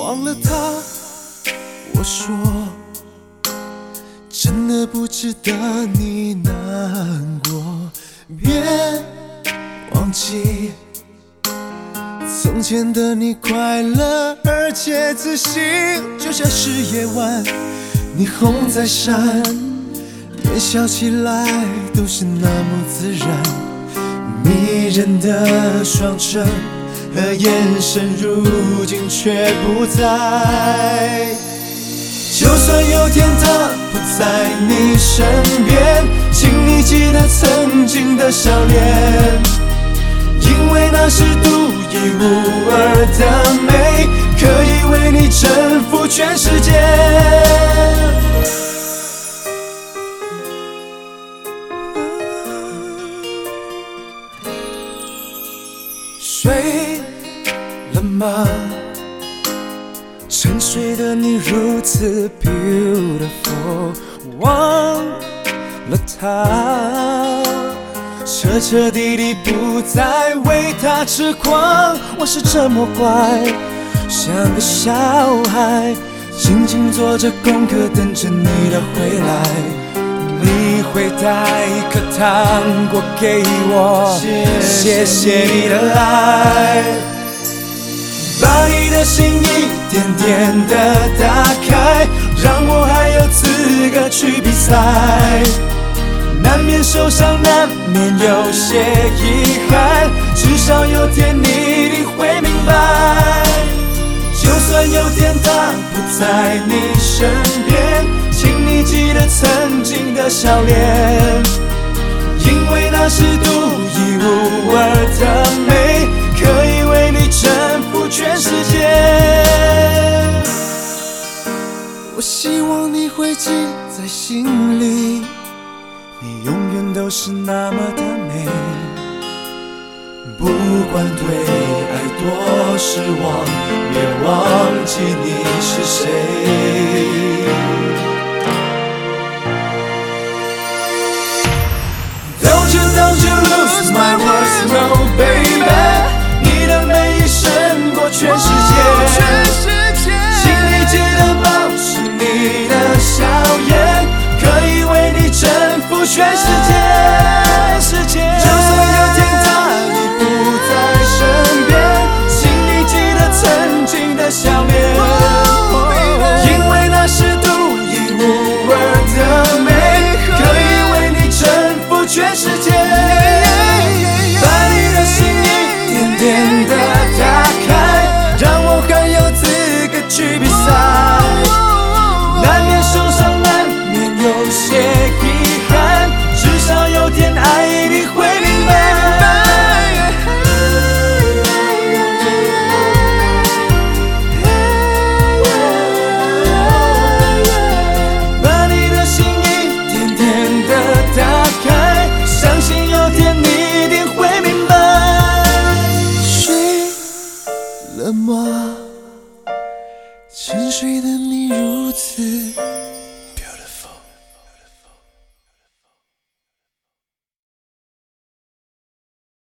忘了他，我说真的不值得你难过，别忘记从前的你快乐而且自信，就像是夜晚霓虹在闪，连笑起来都是那么自然，迷人的双唇和眼神如今却不在。就算有天他不在你身边，请你记得曾经的笑脸，因为那是独一无二的美，可以为你征服全世界。睡了吗？沉睡的你如此 beautiful， 忘了他，彻彻底底不再为他痴狂。我是这么乖，像个小孩，静静做着功课，等着你的回来。你会带一颗糖果给我，谢谢你的爱，把你的心一点点地打开，让我还有资格去比赛。难免受伤，难免有些遗憾，至少有天你一定会明白。就算有天他不在你身边，请你记得曾经的笑脸，因为那是独一无二的美，可以为你征服全世界。我希望你会记在心里，你永远都是那么的美，不管对爱多失望，别忘记你是谁。Don't you lose my words, no baby， 你的美已胜过全世界，请你记得保持你的笑颜，可以为你征服全世界。就算有天他已不在身边，请你记得曾经的笑脸，因为那是独一无二的美，可以为你征服全世界。把你的心一点点地打开，让我还有资格去比赛。难免受伤，难免有些遗憾，至少有天爱一定会明白。把你的心一点点地打开，相信有天你一定会明白。睡了吗？沉睡的你如此